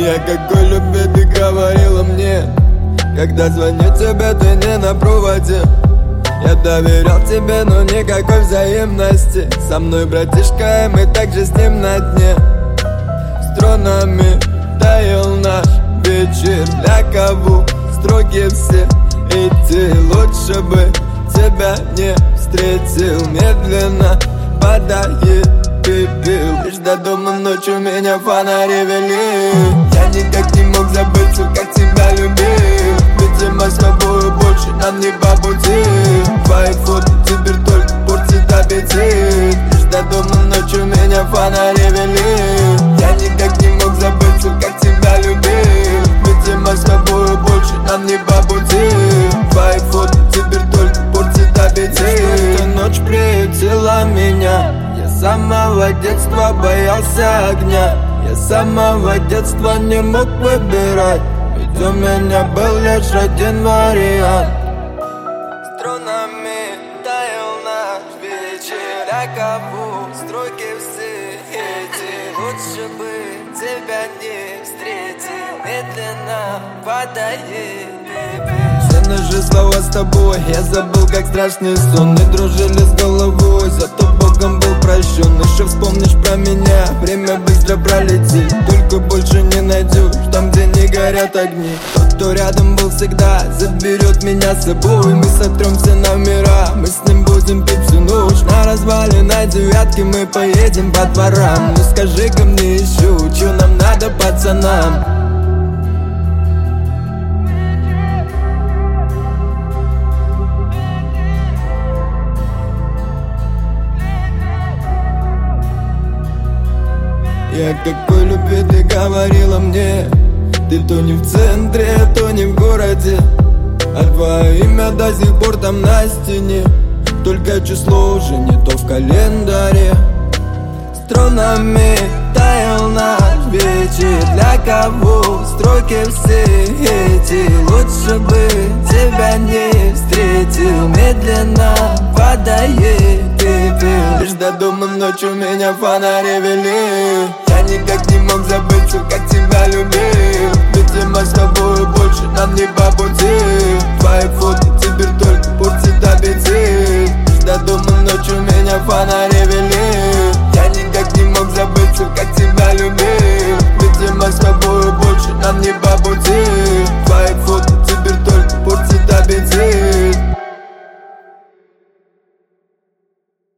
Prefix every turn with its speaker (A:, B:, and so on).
A: Я какой любви ты говорила мне, когда звоню тебе, ты не на проводе. Я доверял тебе, но никакой взаимности. Со мной, братишка, и мы также с ним на дне. Струнами таял наш вечер. Для кого строки все эти? Лучше бы тебя не встретил. Медленно падает пепел. Лишь до дома ночью меня фонари вели. Я никак не мог забыть, как тебя любил. Видимо, с тобой больше нам не по пути. Твои фото теперь только портит аппетит. Лишь до дома ночью меня фонари вели. Я никак не мог забыть, как тебя любил. Видимо, с тобой больше нам не по пути. Твои фото теперь только портит аппетит. Эта ночь приютила меня. Я с самого детства боялся огня. Я с самого детства не мог выбирать, ведь у меня был лишь один вариант. Струнами таял наш вечер. Я кого строки все эти? Лучше бы тебя не встретил. Медленно падает пепел. Все наши слова с тобой я забыл, как страшный сон. Не дружили с головой, зато Богом был прощен. Еще вспомнишь про меня, время быстро пролетит. Только больше не найдешь там, где не горят огни. Тот, кто рядом был всегда, заберет меня с собой. Мы сотрем все номера, мы с ним будем пить всю ночь. На развалиной девятки мы поедем по дворам. Ну скажи-ка мне еще, че нам надо, пацанам? Я какой любви ты говорила мне. Ты то не в центре, то не в городе, а твое имя до сих пор там на стене. Только число уже не то в календаре. Струнами таял наш вечер. Для кого строки все эти? Лучше бы тебя не встретил. Медленно падает пепел. Лишь до дома ночью меня фонари вели. Я никак не мог забыть, как тебя любил. Видимо, с тобой больше нам не по пути. Твои фото теперь только портит аппетит. Лишь до дома ночью меня фонари